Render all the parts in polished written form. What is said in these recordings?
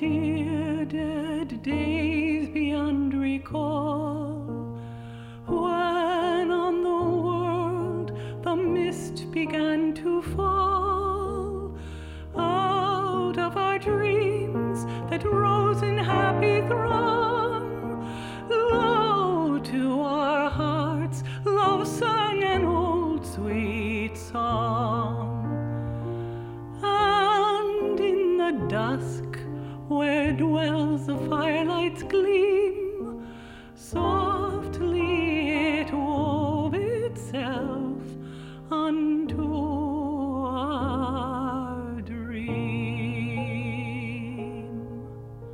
dear dead days beyond recall, when on the world the mist began to fall, out of our dreams that rose in happy throng, lo, to our hearts love sang an old sweet song. And in the dusk where dwells the firelight's gleam, softly it wove itself unto our dream.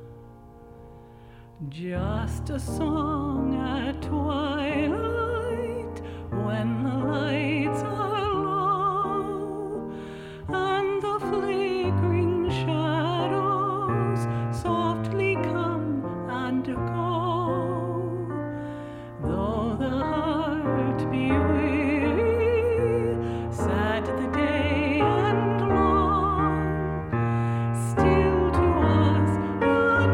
Just a song at twilight, when the lights are low and the flickering shadows softly come and go. Though the heart be weary, sad the day and long, still to us at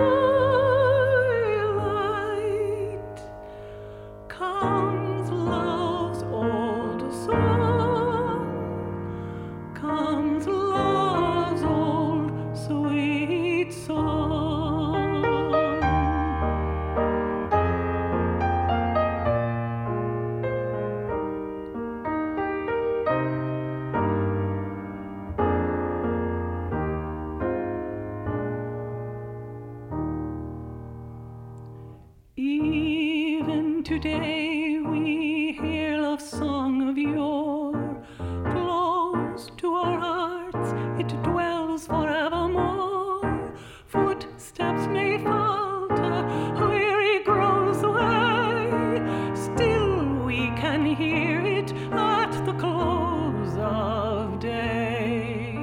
twilight comes love's old song, comes love's old sweet song. Even today we hear love's song of yore, close to our hearts it dwells forevermore. Footsteps may falter, weary grows the way, still we can hear it at the close of day.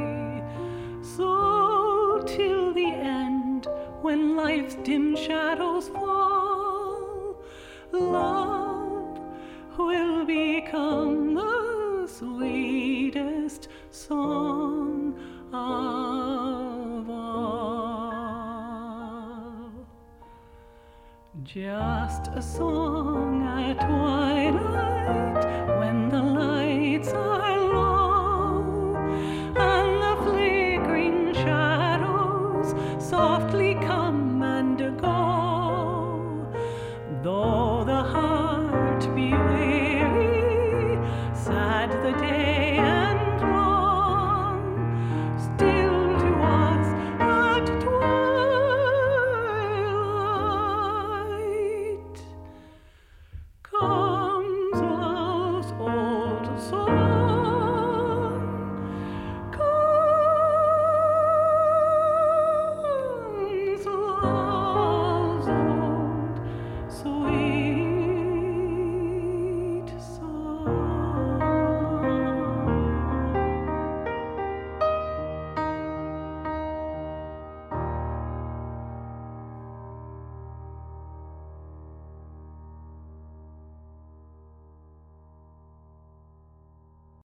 So till the end, when life's dim shadows fall, love will become the sweetest song of all. Just a song at twilight, when the lights are low and the flickering shadows softly come and go.